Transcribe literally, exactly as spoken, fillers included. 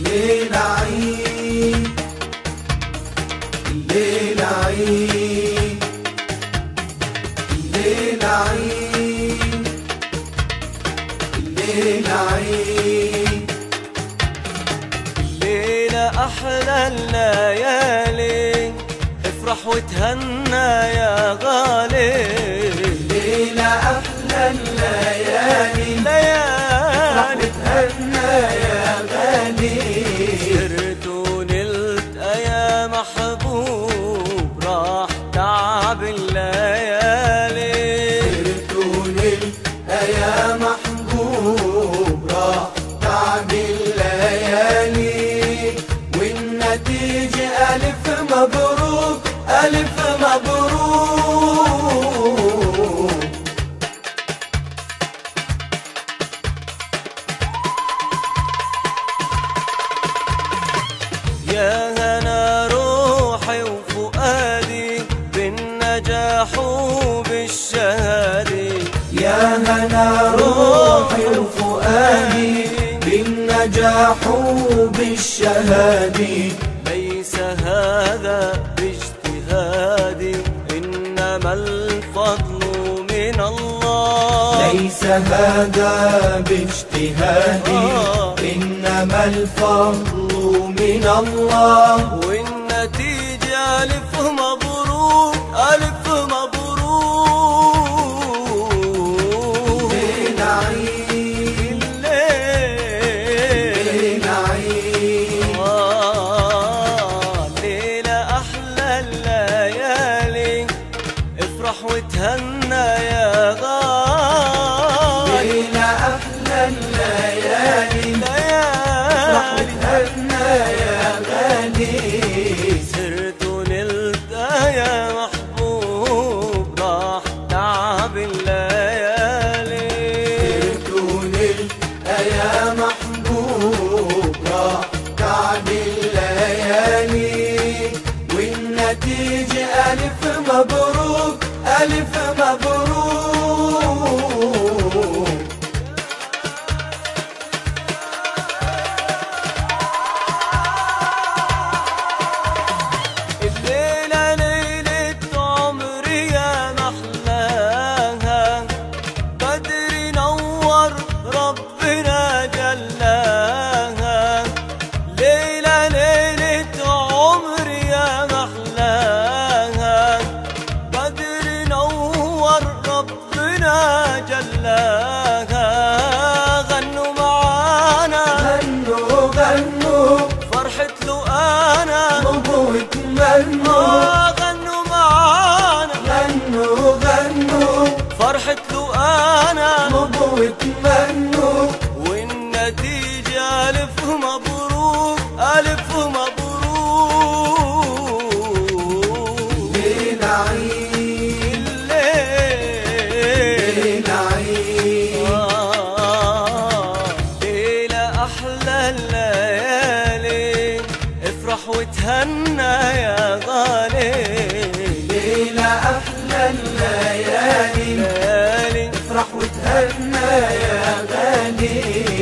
الليلة عيد، الليلة عيد، الليلة عيد، الليلة عيد، الليلة أحلى الليالي، افرح وتهنى يا غالي. الليلة أحلى الليالي، افرح وتهنى يا غالي. سرت ونلت يا محبوب، راح تعب الليالي. سرت ونلت يا محبوب، راح تعب الليالي. والنتيجة ألف مبروك، ألف مبروك. يا هنا روحي وفؤادي بالنجاح وبالشهادة. يا هنا روحي وفؤادي بالنجاح وبالشهادة. ليس هذا باجتهادي، إنما الفضل من الله. ليس هذا باجتهادي، إنما الفضل من الله. والنتيجة ألف مبروك، ألف مبروك. الليلة عيد، الليل الليلة عيد، آه ليلة أحلى الليالي، افرح وتهنى يا غالي. ليلة أحلى الليالي، افرح وتهنى يا غالي. سرت ونلت يا محبوب، راح تعب الليالي. سرت ونلت يا محبوب، راح تعب الليالي. والنتيجة ألف مبروك، ألف مبروك. الليلة ليلة عمري يا محلاها، بدر نور ربنا جلاها. ليلة ليلة عمري يا محلاها، بدر نور ربنا جلاها. غنوا معانا، غنوا غنوا فرحة له أنا واتمنوا. غنوا معانا، غنوا غنوا فرحة له أنا واتمنوا. والنتيجة ألف مبروك، ألف مبروك. الليلة عيد، الليل الليلة عيد، آه ليلة أحلى الليالي، افرح وتهنى يا غالي. ليلة أحلى الليالي، ليالي افرح وتهنى يا غالي.